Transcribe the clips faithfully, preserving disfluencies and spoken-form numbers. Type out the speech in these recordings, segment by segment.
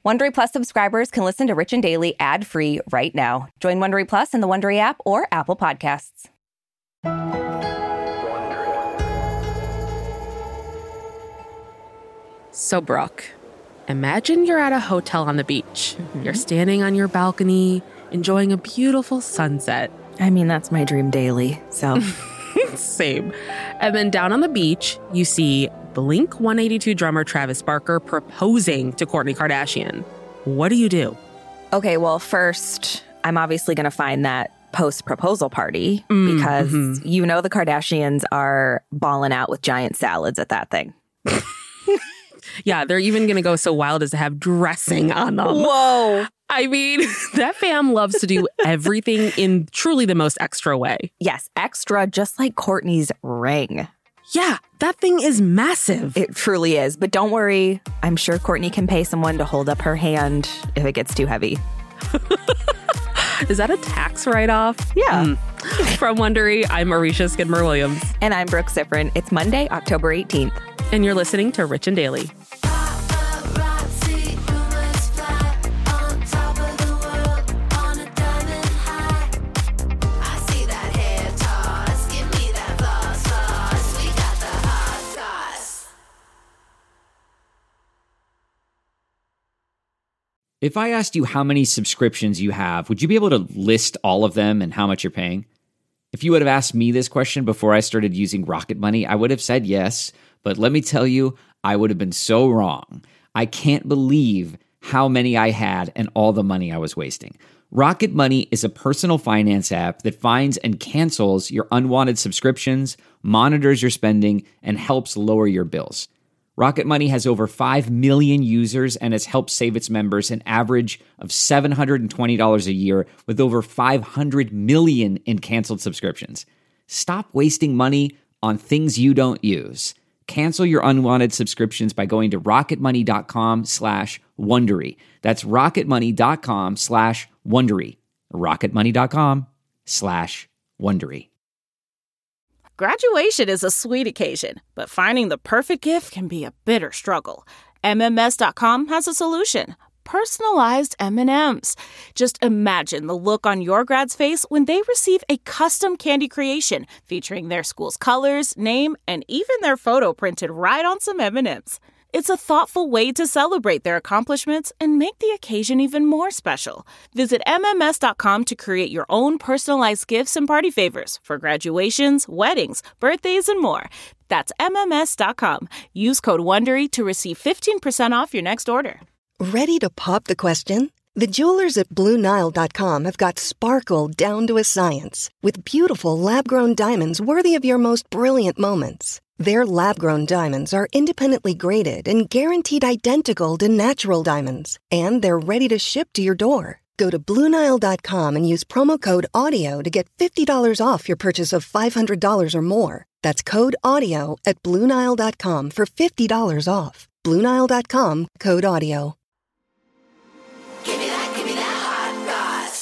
Wondery Plus subscribers can listen to Rich and Daily ad-free right now. Join Wondery Plus in the Wondery app or Apple Podcasts. So, Brooke, imagine you're at a hotel on the beach. Mm-hmm. You're standing on your balcony, enjoying a beautiful sunset. I mean, that's my dream daily, so... Same. And then down on the beach, you see Blink one eighty-two drummer Travis Barker proposing to Kourtney Kardashian. What do you do? Okay, well, first, I'm obviously going to find that post-proposal party mm, because mm-hmm. you know the Kardashians are balling out with giant salads at that thing. Yeah, they're even going to go so wild as to have dressing on them. Whoa. I mean, that fam loves to do everything in truly the most extra way. Yes, extra, just like Kourtney's ring. Yeah, that thing is massive. It truly is. But don't worry, I'm sure Kourtney can pay someone to hold up her hand if it gets too heavy. Is that a tax write-off? Yeah. Mm. From Wondery, I'm Marisha Skidmore-Williams. And I'm Brooke Siffrin. It's Monday, October eighteenth. And you're listening to Rich and Daily. If I asked you how many subscriptions you have, would you be able to list all of them and how much you're paying? If you would have asked me this question before I started using Rocket Money, I would have said yes. But let me tell you, I would have been so wrong. I can't believe how many I had and all the money I was wasting. Rocket Money is a personal finance app that finds and cancels your unwanted subscriptions, monitors your spending, and helps lower your bills. Rocket Money has over five million users and has helped save its members an average of seven hundred twenty dollars a year with over five hundred million in canceled subscriptions. Stop wasting money on things you don't use. Cancel your unwanted subscriptions by going to rocketmoney.com slash Wondery. That's rocketmoney.com slash Wondery. rocketmoney.com slash Wondery. Graduation is a sweet occasion, but finding the perfect gift can be a bitter struggle. M M S dot com has a solution. Personalized M and M's. Just imagine the look on your grad's face when they receive a custom candy creation featuring their school's colors, name, and even their photo printed right on some M and M's. It's a thoughtful way to celebrate their accomplishments and make the occasion even more special. Visit M M S dot com to create your own personalized gifts and party favors for graduations, weddings, birthdays, and more. That's M M S dot com. Use code WONDERY to receive fifteen percent off your next order. Ready to pop the question? The jewelers at Blue Nile dot com have got sparkle down to a science with beautiful lab-grown diamonds worthy of your most brilliant moments. Their lab-grown diamonds are independently graded and guaranteed identical to natural diamonds, and they're ready to ship to your door. Go to Blue Nile dot com and use promo code AUDIO to get fifty dollars off your purchase of five hundred dollars or more. That's code AUDIO at Blue Nile dot com for fifty dollars off. Blue Nile dot com, code AUDIO. Give me that, give me that hot goss.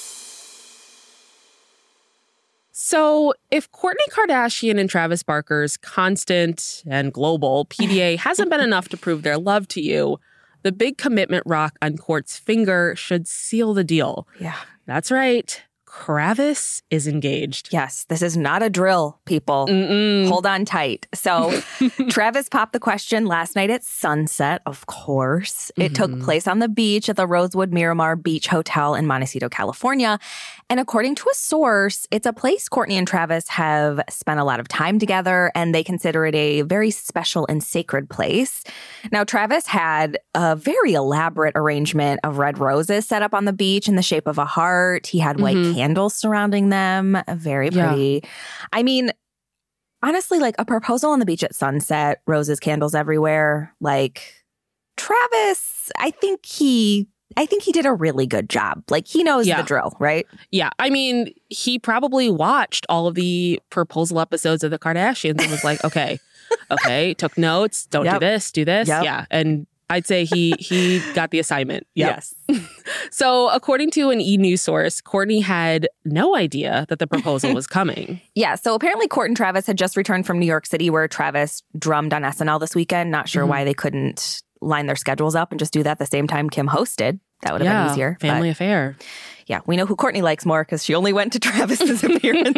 So if Kourtney Kardashian and Travis Barker's constant and global P D A hasn't been enough to prove their love to you, the big commitment rock on Kourt's finger should seal the deal. Yeah. That's right. Kravis is engaged. Yes, this is not a drill, people. Mm-mm. Hold on tight. So Travis popped the question last night at sunset, of course. It mm-hmm. took place on the beach at the Rosewood Miramar Beach Hotel in Montecito, California. And according to a source, it's a place Kourtney and Travis have spent a lot of time together, and they consider it a very special and sacred place. Now, Travis had a very elaborate arrangement of red roses set up on the beach in the shape of a heart. He had white mm-hmm. candles surrounding them. Very pretty. Yeah. I mean, honestly, like a proposal on the beach at sunset, roses, candles everywhere. Like, Travis, I think he... I think he did a really good job. Like, he knows yeah. the drill, right? Yeah. I mean, he probably watched all of the proposal episodes of the Kardashians and was like, okay, okay, took notes, don't yep. do this, do this. Yep. Yeah. And I'd say he he got the assignment. Yep. Yes. So according to an E! News source, Kourtney had no idea that the proposal was coming. Yeah. So apparently Kourt and Travis had just returned from New York City, where Travis drummed on S N L this weekend. Not sure mm-hmm. why they couldn't line their schedules up and just do that the same time Kim hosted. That would have yeah, been easier. Family but, affair. Yeah, we know who Kourtney likes more because she only went to Travis's appearance.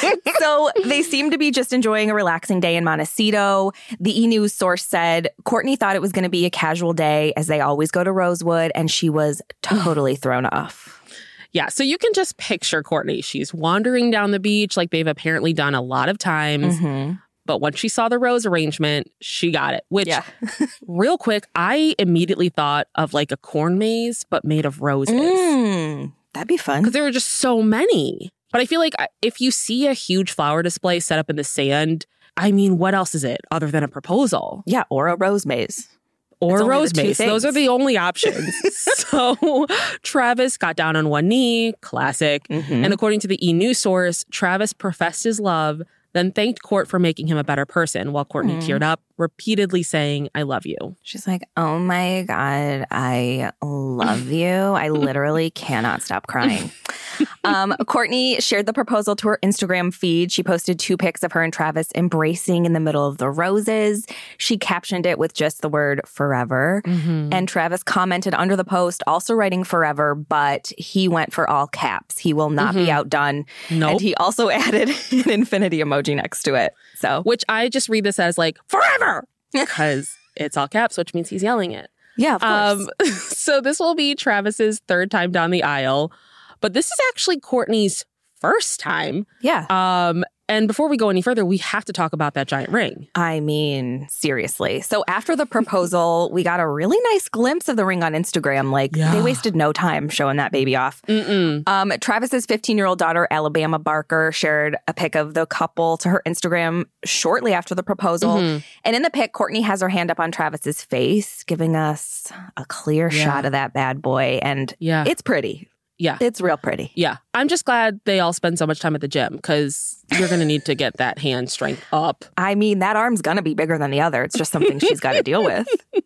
So they seem to be just enjoying a relaxing day in Montecito. The E! News source said Kourtney thought it was going to be a casual day as they always go to Rosewood, and she was totally thrown off. Yeah, so you can just picture Kourtney. She's wandering down the beach like they've apparently done a lot of times. Mm-hmm. But once she saw the rose arrangement, she got it. Which, yeah. real quick, I immediately thought of like a corn maze, but made of roses. Mm, that'd be fun. Because there were just so many. But I feel like if you see a huge flower display set up in the sand, I mean, what else is it other than a proposal? Yeah, or a rose maze. Or a rose maze. Those are the only options. So Travis got down on one knee, classic. Mm-hmm. And according to the E! News source, Travis professed his love, then thanked Kourt for making him a better person, while Kourtney mm. teared up, repeatedly saying, I love you. She's like, oh my God, I love you. I literally cannot stop crying. um, Kourtney shared the proposal to her Instagram feed. She posted two pics of her and Travis embracing in the middle of the roses. She captioned it with just the word forever. Mm-hmm. And Travis commented under the post, also writing forever, but he went for all caps. He will not mm-hmm. be outdone. Nope. And he also added an infinity emoji next to it. So, which I just read this as like, forever! Because it's all caps, which means he's yelling it. Yeah, of course. Um, so this will be Travis's third time down the aisle. But this is actually Kourtney's first time. Yeah. Um, and before we go any further, we have to talk about that giant ring. I mean, seriously. So after the proposal, we got a really nice glimpse of the ring on Instagram. Like, yeah. they wasted no time showing that baby off. Um, Travis's fifteen-year-old daughter, Alabama Barker, shared a pic of the couple to her Instagram shortly after the proposal. Mm-hmm. And in the pic, Kourtney has her hand up on Travis's face, giving us a clear yeah. shot of that bad boy. And yeah. it's pretty. Yeah. It's real pretty. Yeah. I'm just glad they all spend so much time at the gym because you're going to need to get that hand strength up. I mean, that arm's going to be bigger than the other. It's just something she's got to deal with.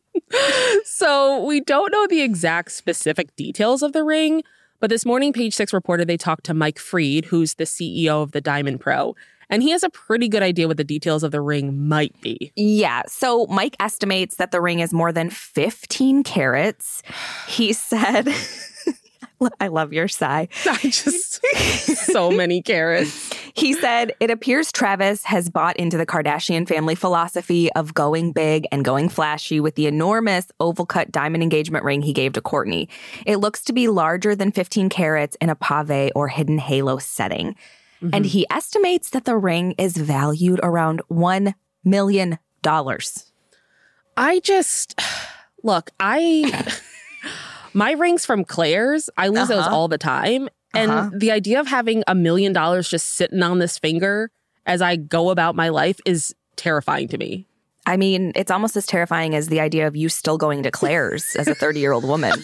So we don't know the exact specific details of the ring, but this morning, Page Six reported they talked to Mike Freed, who's the C E O of the Diamond Pro. And he has a pretty good idea what the details of the ring might be. Yeah. So Mike estimates that the ring is more than fifteen carats. He said... I love your sigh. I just, so many carats. He said, it appears Travis has bought into the Kardashian family philosophy of going big and going flashy with the enormous oval-cut diamond engagement ring he gave to Kourtney. It looks to be larger than fifteen carats in a pave or hidden halo setting. Mm-hmm. And he estimates that the ring is valued around one million dollars. I just, look, I... My ring's from Claire's. I lose uh-huh. those all the time. And uh-huh. the idea of having a million dollars just sitting on this finger as I go about my life is terrifying to me. I mean, it's almost as terrifying as the idea of you still going to Claire's as a thirty-year-old woman.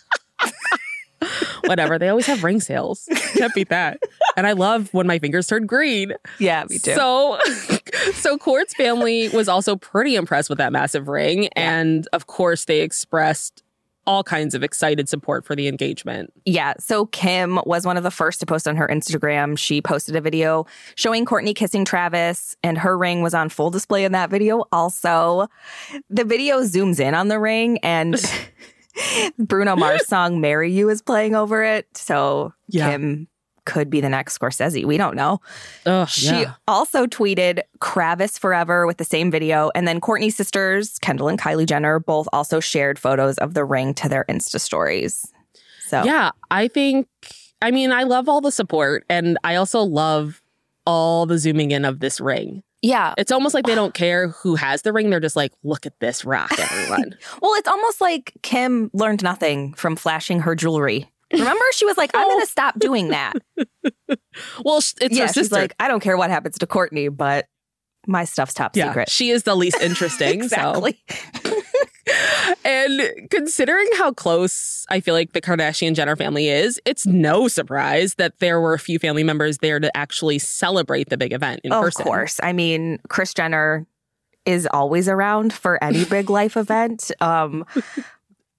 Whatever. They always have ring sales. Can't beat that. And I love when my fingers turn green. Yeah, me too. So, so Kourt's family was also pretty impressed with that massive ring. Yeah. And of course, they expressed all kinds of excited support for the engagement. Yeah. So Kim was one of the first to post on her Instagram. She posted a video showing Kourtney kissing Travis, and her ring was on full display in that video also. The video zooms in on the ring, and Bruno Mars' song Marry You is playing over it. So yeah. Kim could be the next Scorsese. We don't know. Ugh, she yeah. also tweeted Kravis forever with the same video. And then Kourtney's sisters, Kendall and Kylie Jenner, both also shared photos of the ring to their Insta stories. So yeah, I think, I mean, I love all the support. And I also love all the zooming in of this ring. Yeah. It's almost like they don't care who has the ring. They're just like, look at this rock, everyone. Well, it's almost like Kim learned nothing from flashing her jewelry. Remember, she was like, I'm going to stop doing that. Well, it's yeah, her sister. She's like, I don't care what happens to Kourtney, but my stuff's top yeah, secret. She is the least interesting. Exactly. So. And considering how close I feel like the Kardashian-Jenner family is, it's no surprise that there were a few family members there to actually celebrate the big event in of person. Of course. I mean, Kris Jenner is always around for any big life event. Um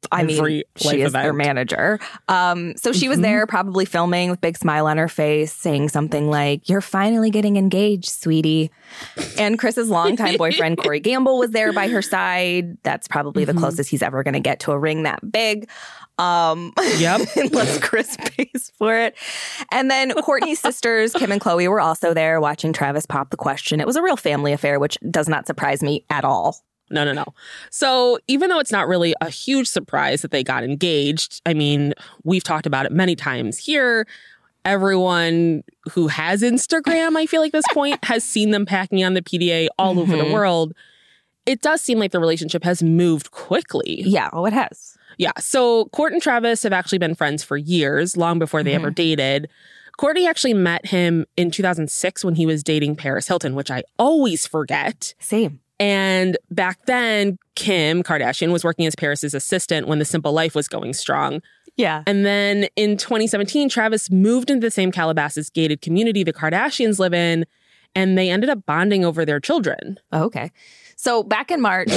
I mean, Every she is event. their manager. Um, so she was Mhm. there, probably filming with a big smile on her face, saying something like, "You're finally getting engaged, sweetie." And Chris's longtime boyfriend, Corey Gamble, was there by her side. That's probably Mhm. the closest he's ever going to get to a ring that big. Um, Yep. unless Chris pays for it. And then Courtney's sisters, Kim and Chloe, were also there watching Travis pop the question. It was a real family affair, which does not surprise me at all. No, no, no. So even though it's not really a huge surprise that they got engaged, I mean, we've talked about it many times here. Everyone who has Instagram, I feel like this point, has seen them packing on the P D A all mm-hmm. over the world. It does seem like the relationship has moved quickly. Yeah, oh, it has. Yeah. So Court and Travis have actually been friends for years, long before they mm-hmm. ever dated. Courtney actually met him in two thousand six when he was dating Paris Hilton, which I always forget. Same. And back then, Kim Kardashian was working as Paris's assistant when The Simple Life was going strong. Yeah. And then in twenty seventeen, Travis moved into the same Calabasas gated community the Kardashians live in, and they ended up bonding over their children. Oh, okay. So back in March...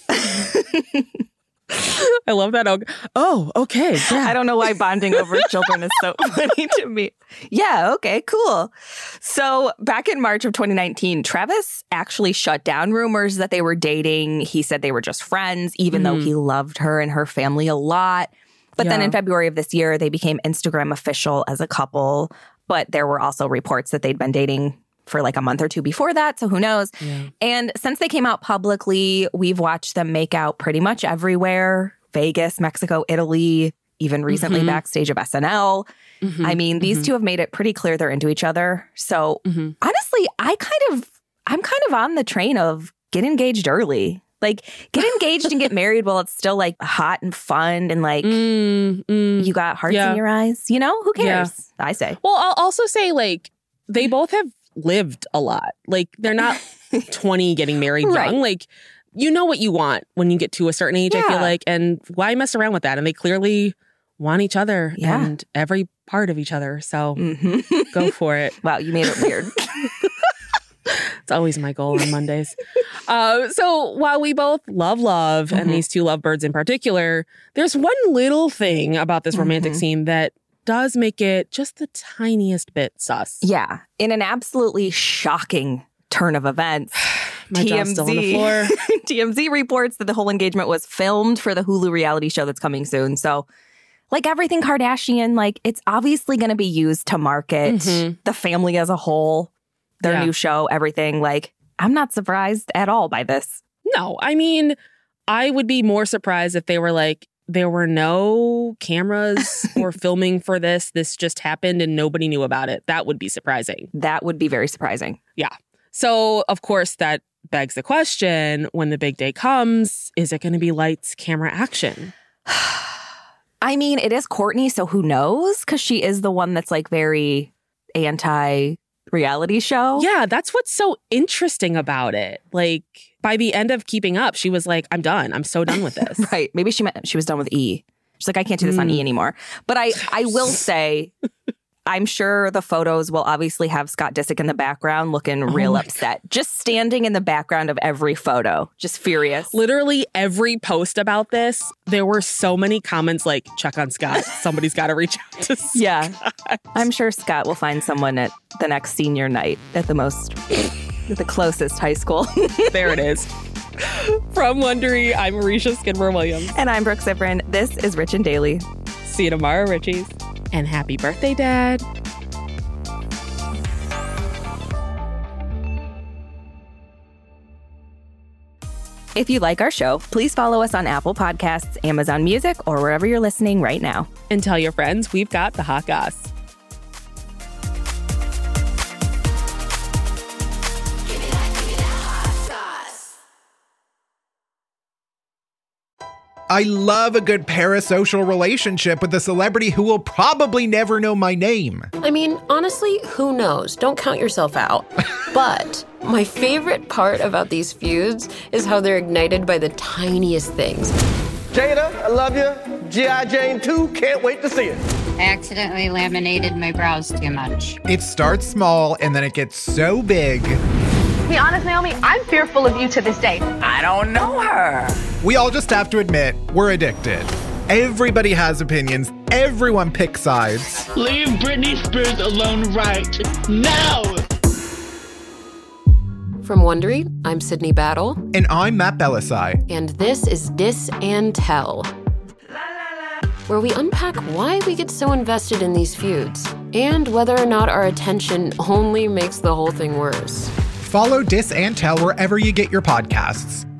I love that. Oh, okay. Yeah. I don't know why bonding over children is so funny to me. Yeah, okay, cool. So back in March of twenty nineteen, Travis actually shut down rumors that they were dating. He said they were just friends, even mm. though he loved her and her family a lot. But yeah. then in February of this year, they became Instagram official as a couple. But there were also reports that they'd been dating for like a month or two before that, so who knows? Yeah. And since they came out publicly, we've watched them make out pretty much everywhere. Vegas, Mexico, Italy, even recently mm-hmm. backstage of S N L. Mm-hmm. I mean, these mm-hmm. two have made it pretty clear they're into each other. So mm-hmm. honestly, I kind of, I'm kind of on the train of get engaged early. Like, get engaged and get married while it's still like hot and fun and like mm, mm, you got hearts yeah. in your eyes. You know, who cares? Yeah. I say. Well, I'll also say like they both have lived a lot. Like they're not twenty getting married right. young. Like you know what you want when you get to a certain age, yeah. I feel like. And why mess around with that? And they clearly want each other yeah. and every part of each other. So mm-hmm. go for it. Wow, you made it weird. It's always my goal on Mondays. uh, so while we both love love, mm-hmm. and these two lovebirds in particular, there's one little thing about this romantic mm-hmm. scene that does make it just the tiniest bit sus. Yeah. In an absolutely shocking turn of events, My T M Z, jaw's still on the floor. T M Z reports that the whole engagement was filmed for the Hulu reality show that's coming soon. So like everything Kardashian, like it's obviously going to be used to market mm-hmm. the family as a whole, their yeah. new show, everything. Like I'm not surprised at all by this. No, I mean, I would be more surprised if they were like, there were no cameras or filming for this. This just happened and nobody knew about it. That would be surprising. That would be very surprising. Yeah. So, of course, that begs the question, when the big day comes, is it going to be lights, camera, action? I mean, it is Courtney, so who knows? Because she is the one that's like very anti-reality show. Yeah, that's what's so interesting about it. Like, by the end of Keeping Up, she was like, I'm done. I'm so done with this. Right. Maybe she meant she was done with E. She's like, I can't do this mm. on E anymore. But I, I will say, I'm sure the photos will obviously have Scott Disick in the background looking oh real upset. God. Just standing in the background of every photo. Just furious. Literally every post about this, there were so many comments like, check on Scott. Somebody's got to reach out to Scott. Yeah. I'm sure Scott will find someone at the next senior night at the most... the closest high school. There it is. From Wondery, I'm Marisha Skidmore-Williams. And I'm Brooke Zifrin. This is Rich and Daily. See you tomorrow, Richies. And happy birthday, Dad. If you like our show, please follow us on Apple Podcasts, Amazon Music, or wherever you're listening right now. And tell your friends we've got the hot goss. I love a good parasocial relationship with a celebrity who will probably never know my name. I mean, honestly, who knows? Don't count yourself out. But my favorite part about these feuds is how they're ignited by the tiniest things. Jada, I love you. G I. Jane two, can't wait to see it. I accidentally laminated my brows too much. It starts small and then it gets so big. To be honest, Naomi, I'm fearful of you to this day. I don't know her. We all just have to admit, we're addicted. Everybody has opinions. Everyone picks sides. Leave Britney Spears alone right now! From Wondery, I'm Sydney Battle. And I'm Matt Belisai. And this is Dis and Tell, where we unpack why we get so invested in these feuds and whether or not our attention only makes the whole thing worse. Follow Dis and Tell wherever you get your podcasts.